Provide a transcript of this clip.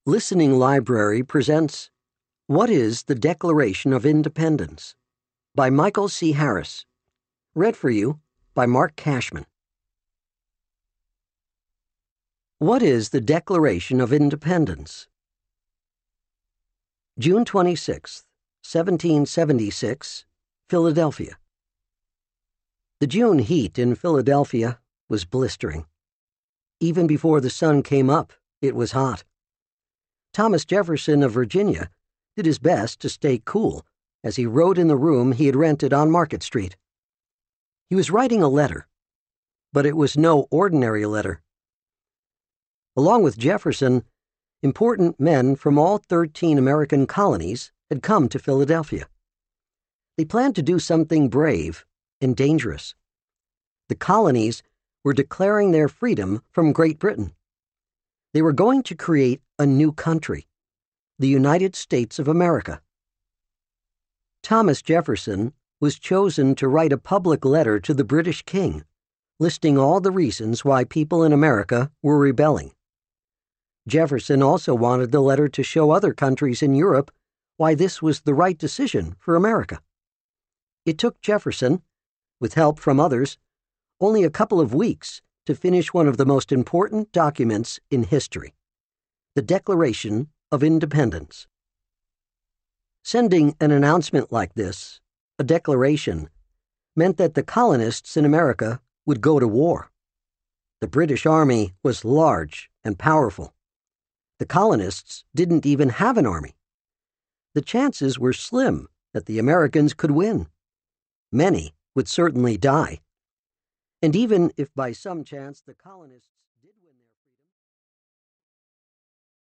Listening Library presents What is the Declaration of Independence? By Michael C. Harris. Read for you by Mark Cashman. What is the Declaration of Independence? June 26, 1776, Philadelphia. The June heat in Philadelphia was blistering. Even before the sun came up, it was hot. Thomas Jefferson of Virginia did his best to stay cool as he wrote in the room he had rented on Market Street. He was writing a letter, but it was no ordinary letter. Along with Jefferson, important men from all 13 American colonies had come to Philadelphia. They planned to do something brave and dangerous. The colonies were declaring their freedom from Great Britain. They were going to create a new country, the United States of America. Thomas Jefferson was chosen to write a public letter to the British king, listing all the reasons why people in America were rebelling. Jefferson also wanted the letter to show other countries in Europe why this was the right decision for America. It took Jefferson, with help from others, only a couple of weeks to finish one of the most important documents in history, the Declaration of Independence. Sending an announcement like this, a declaration, meant that the colonists in America would go to war. The British Army was large and powerful. The colonists didn't even have an army. The chances were slim that the Americans could win. Many would certainly die. And even if by some chance the colonists